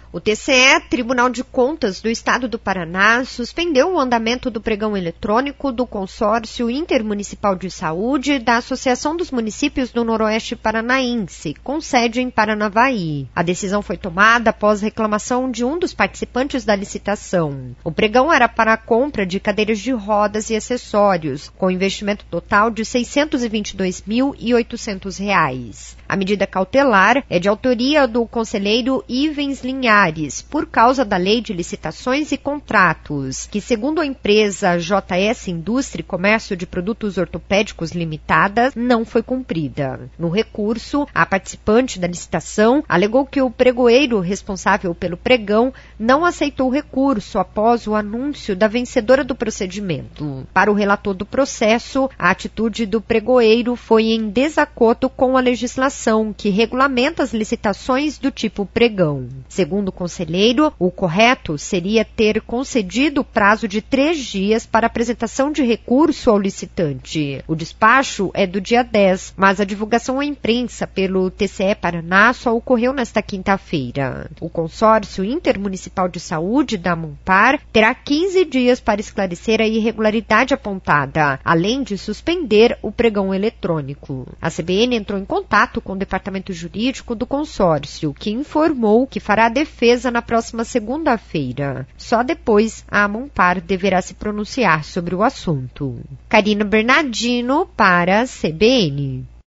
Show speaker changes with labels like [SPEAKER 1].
[SPEAKER 1] O TCE, Tribunal de Contas do Estado do Paraná, suspendeu o andamento do pregão eletrônico do Consórcio Intermunicipal de Saúde da Associação dos Municípios do Noroeste Paranaense, com sede em Paranavaí. A decisão foi tomada após reclamação de um dos participantes da licitação. O pregão era para a compra de cadeiras de rodas e acessórios, com investimento total de R$ 622.800. A medida cautelar é de autoria do conselheiro Ivens Linhares, por causa da Lei de Licitações e Contratos, que, segundo a empresa JS Indústria e Comércio de Produtos Ortopédicos Limitada, não foi cumprida. No recurso, a participante da licitação alegou que o pregoeiro responsável pelo pregão não aceitou o recurso após o anúncio da vencedora do procedimento. Para o relator do processo, a atitude do pregoeiro foi em desacordo com a legislação que regulamenta as licitações do tipo pregão. Segundo o conselheiro, o correto seria ter concedido o prazo de 3 dias para apresentação de recurso ao licitante. O despacho é do dia 10, mas a divulgação à imprensa pelo TCE Paraná só ocorreu nesta quinta-feira. O Consórcio Intermunicipal de Saúde da Ampar terá 15 dias para esclarecer a irregularidade apontada, além de suspender o pregão eletrônico. A CBN entrou em contato com o departamento jurídico do consórcio, que informou que fará a defesa na próxima segunda-feira. Só depois a Ampar deverá se pronunciar sobre o assunto. Karina Bernardino para a CBN.